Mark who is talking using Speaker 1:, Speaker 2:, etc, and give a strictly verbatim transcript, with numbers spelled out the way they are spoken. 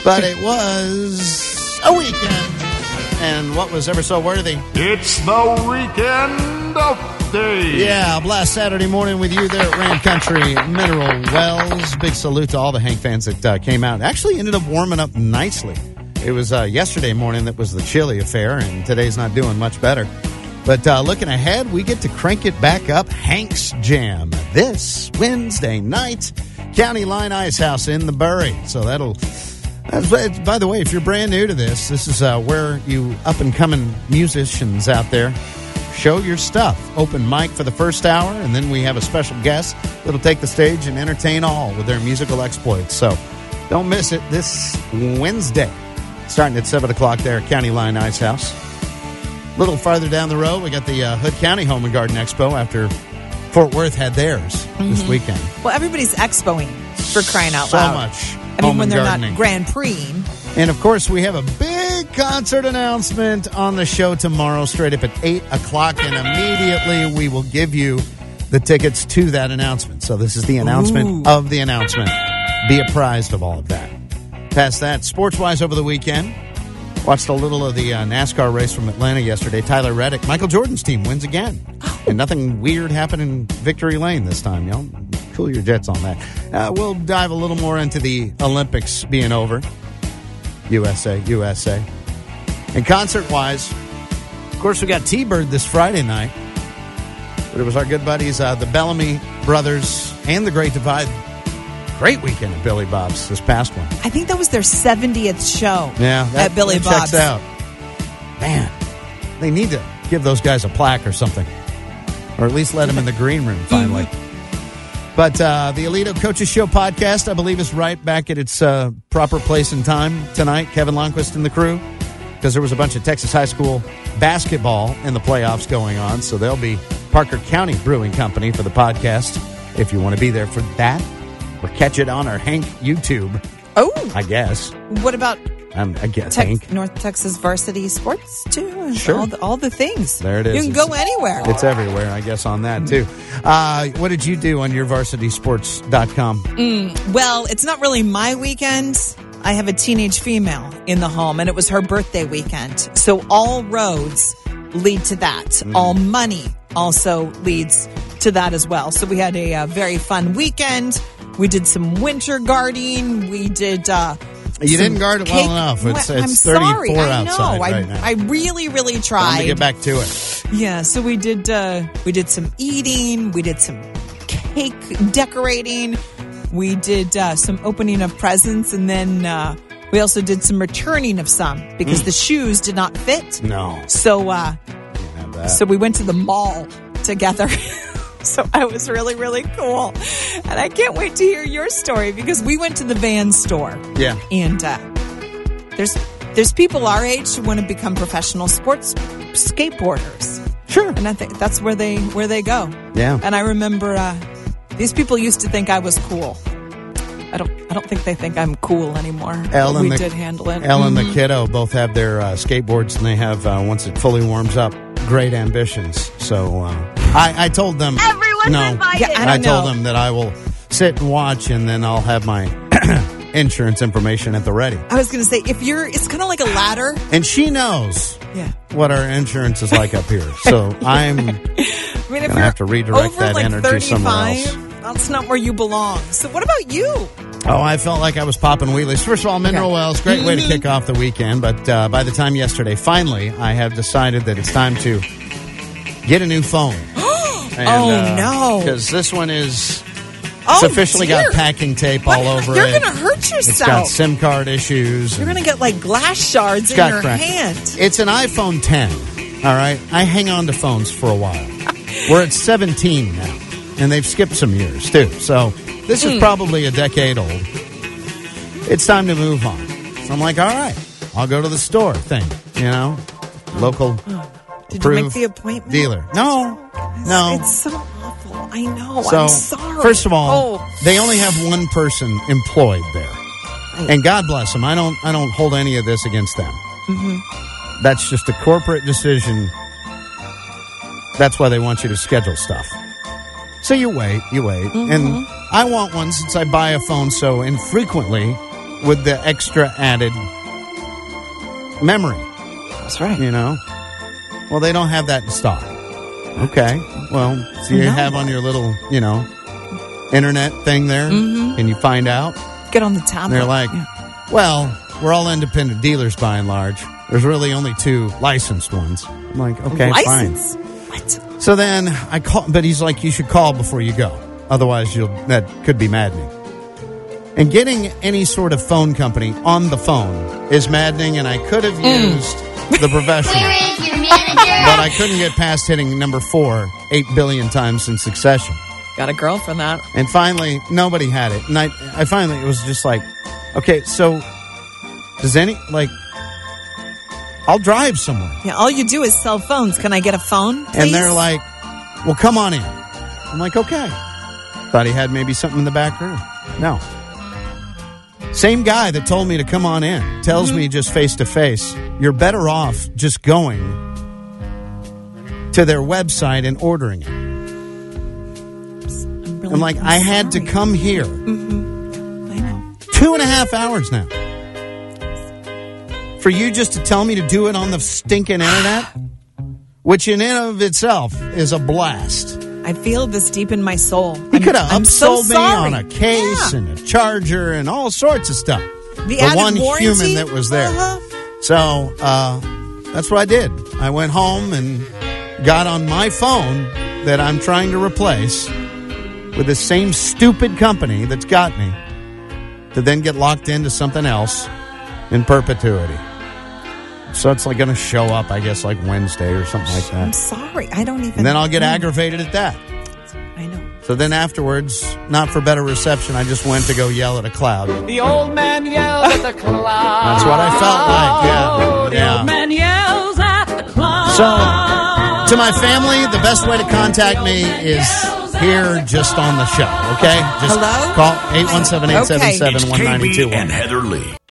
Speaker 1: But it was a weekend. And what was ever so worthy?
Speaker 2: It's the weekend update.
Speaker 1: Yeah, blast Saturday morning with you there at Rand Country Mineral Wells. Big salute to all the Hank fans that uh, came out. Actually ended up warming up nicely. It was uh, yesterday morning that was the chilly affair, and today's not doing much better. But uh, looking ahead, we get to crank it back up. Hank's Jam this Wednesday night. County Line Ice House in the Bury. So that'll... That's, by the way, if you're brand new to this, this is uh, where you up-and-coming musicians out there show your stuff. Open mic for the first hour, and then we have a special guest that'll take the stage and entertain all with their musical exploits. So don't miss it this Wednesday, starting at seven o'clock there at County Line Ice House. A little farther down the road, we got the uh, Hood County Home and Garden Expo after Fort Worth had theirs mm-hmm. this weekend.
Speaker 3: Well, everybody's expoing, for crying out
Speaker 1: so
Speaker 3: loud.
Speaker 1: So much.
Speaker 3: I mean, when they're gardening. Not Grand Prix.
Speaker 1: And, of course, we have a big concert announcement on the show tomorrow, straight up at eight o'clock. And immediately we will give you the tickets to that announcement. So this is the announcement Ooh. Of the announcement. Be apprised of all of that. Past that, sports-wise over the weekend, watched a little of the uh, NASCAR race from Atlanta yesterday. Tyler Reddick, Michael Jordan's team, wins again. And nothing weird happened in Victory Lane this time, y'all. Cool your jets on that. Uh, we'll dive a little more into the Olympics being over. U S A, U S A. And concert-wise, of course, we got T-Bird this Friday night. But it was our good buddies, uh, the Bellamy Brothers and the Great Divide. Great weekend at Billy Bob's this past one.
Speaker 3: I think that was their seventieth show
Speaker 1: yeah, that,
Speaker 3: at Billy
Speaker 1: that
Speaker 3: Bob's.
Speaker 1: Checks out. Man, they need to give those guys a plaque or something. Or at least let them in the green room finally. Mm-hmm. But uh, the Alito Coaches Show podcast, I believe, is right back at its uh, proper place and time tonight. Kevin Lundquist and the crew, because there was a bunch of Texas high school basketball in the playoffs going on. So there'll be Parker County Brewing Company for the podcast if you want to be there for that. Or catch it on our Hank YouTube.
Speaker 3: Oh.
Speaker 1: I guess.
Speaker 3: What about
Speaker 1: um, I guess,
Speaker 3: Te-
Speaker 1: Hank?
Speaker 3: North Texas Varsity Sports, too?
Speaker 1: Sure.
Speaker 3: All the, all the things.
Speaker 1: There it is.
Speaker 3: You can
Speaker 1: it's,
Speaker 3: go anywhere.
Speaker 1: It's everywhere, I guess, on that, too. Uh, what did you do on your varsity sports dot com?
Speaker 3: Mm, well, it's not really my weekend. I have a teenage female in the home, and it was her birthday weekend. So all roads lead to that. Mm. All money also leads to that as well. So we had a, a very fun weekend. We did some winter gardening. We did... Uh,
Speaker 1: you didn't guard it well enough. It's,
Speaker 3: I'm
Speaker 1: it's
Speaker 3: sorry.
Speaker 1: thirty-four
Speaker 3: I know.
Speaker 1: outside
Speaker 3: I,
Speaker 1: right now.
Speaker 3: I really, really tried.
Speaker 1: Let me get back to it.
Speaker 3: Yeah, so we did uh, we did some eating. We did some cake decorating. We did uh, some opening of presents. And then uh, we also did some returning of some because mm. the shoes did not fit.
Speaker 1: No.
Speaker 3: So, uh, so we went to the mall together. So it was really, really cool. And I can't wait to hear your story because we went to the Van store.
Speaker 1: Yeah.
Speaker 3: And uh, there's there's people our age who want to become professional sports skateboarders.
Speaker 1: Sure.
Speaker 3: And I think that's where they where they go.
Speaker 1: Yeah.
Speaker 3: And I remember uh, these people used to think I was cool. I don't I don't think they think I'm cool anymore.
Speaker 1: Elle
Speaker 3: we
Speaker 1: the,
Speaker 3: did handle it.
Speaker 1: Elle
Speaker 3: mm-hmm.
Speaker 1: and the kiddo both have their uh, skateboards, and they have, uh, once it fully warms up, great ambitions. So uh, I, I told them...
Speaker 4: Everyone's
Speaker 1: no,
Speaker 4: invited.
Speaker 3: Yeah, I,
Speaker 1: I told
Speaker 3: know.
Speaker 1: them that I will sit and watch, and then I'll have my insurance information at the ready.
Speaker 3: I was going to say, if you're... It's kind of like a ladder.
Speaker 1: And she knows
Speaker 3: yeah.
Speaker 1: what our insurance is like up here. So I'm
Speaker 3: I mean, if
Speaker 1: going
Speaker 3: you're
Speaker 1: to have to redirect
Speaker 3: over
Speaker 1: that
Speaker 3: like
Speaker 1: energy somewhere else.
Speaker 3: That's not where you belong. So what about you?
Speaker 1: Oh, I felt like I was popping wheelies. First of all, Mineral
Speaker 3: Okay.
Speaker 1: Wells, great way to kick off the weekend. But uh, by the time yesterday, finally, I have decided that it's time to get a new phone. And,
Speaker 3: oh,
Speaker 1: uh,
Speaker 3: no.
Speaker 1: Because this one is...
Speaker 3: Oh,
Speaker 1: It's officially
Speaker 3: dear.
Speaker 1: got packing tape
Speaker 3: What?
Speaker 1: all over
Speaker 3: You're
Speaker 1: it.
Speaker 3: You're going to hurt yourself.
Speaker 1: It's got SIM card issues.
Speaker 3: You're going to get like glass shards in
Speaker 1: got
Speaker 3: your
Speaker 1: cracked.
Speaker 3: hand.
Speaker 1: It's an iPhone ten, all right? I hang on to phones for a while. We're at seventeen now, and they've skipped some years, too. So this is
Speaker 3: Mm.
Speaker 1: probably a decade old. It's time to move on. So I'm like, all right, I'll go to the store thing, you know? Local
Speaker 3: Did you make the appointment?
Speaker 1: dealer. No, no.
Speaker 3: It's so awful. I know.
Speaker 1: So,
Speaker 3: I'm sorry.
Speaker 1: first of all,
Speaker 3: oh.
Speaker 1: they only have one person employed there. And God bless them. I don't I don't hold any of this against them.
Speaker 3: Mm-hmm.
Speaker 1: That's just a corporate decision. That's why they want you to schedule stuff. So you wait, you wait.
Speaker 3: Mm-hmm.
Speaker 1: And I want one since I buy a phone so infrequently with the extra added memory.
Speaker 3: That's right.
Speaker 1: You know? Well, they don't have that in stock. Okay. Well, so you
Speaker 3: No.
Speaker 1: have on your little, you know, internet thing there,
Speaker 3: Mm-hmm.
Speaker 1: and you find out.
Speaker 3: Get on the tablet.
Speaker 1: And they're like,
Speaker 3: Yeah.
Speaker 1: well, we're all independent dealers by and large. There's really only two licensed ones. I'm like, okay,
Speaker 3: License?
Speaker 1: fine.
Speaker 3: What?
Speaker 1: So then I call, but he's like, you should call before you go. Otherwise, you'll that could be maddening. And getting any sort of phone company on the phone is maddening, and I could have used the professional.
Speaker 4: Where is your manager?
Speaker 1: But I couldn't get past hitting number four eight billion times in succession.
Speaker 3: Got a girl for that.
Speaker 1: And finally, nobody had it. And I, I finally, it was just like, okay, so does any, like, I'll drive somewhere.
Speaker 3: Yeah, all you do is sell phones. Can I get a phone, please?
Speaker 1: And they're like, well, come on in. I'm like, okay. Thought he had maybe something in the back room. No. Same guy that told me to come on in tells
Speaker 3: Mm-hmm.
Speaker 1: me just face to face, you're better off just going to their website and ordering it.
Speaker 3: I'm, really,
Speaker 1: I'm like, I had to
Speaker 3: sorry.
Speaker 1: come here.
Speaker 3: I know.
Speaker 1: Two and a half hours now. For you just to tell me to do it on the stinking internet? Which in and of itself is a blast.
Speaker 3: I feel this deep in my soul.
Speaker 1: He could have
Speaker 3: I'm so
Speaker 1: upsold me
Speaker 3: sorry.
Speaker 1: on a case
Speaker 3: Yeah.
Speaker 1: and a charger and all sorts of stuff.
Speaker 3: The added
Speaker 1: one
Speaker 3: warranty?
Speaker 1: human that was there.
Speaker 3: Uh-huh.
Speaker 1: So uh, that's what I did. I went home and got on my phone that I'm trying to replace with the same stupid company that's got me to then get locked into something else in perpetuity. So it's like going to show up, I guess, like Wednesday or something like
Speaker 3: I'm
Speaker 1: that.
Speaker 3: sorry. I don't even.
Speaker 1: And then I'll get
Speaker 3: Mm.
Speaker 1: aggravated at that.
Speaker 3: I know.
Speaker 1: So then afterwards, not for better reception, I just went to go yell at a cloud.
Speaker 5: The old man yelled at the cloud.
Speaker 1: That's what I felt like, yeah.
Speaker 5: The
Speaker 1: Yeah.
Speaker 5: old man yells at the cloud.
Speaker 1: So, to my family, the best way to contact me is here just on the show, okay? Just
Speaker 3: Hello?
Speaker 1: call eight one seven, eight seven seven, one nine two one.
Speaker 6: and Heather Lee.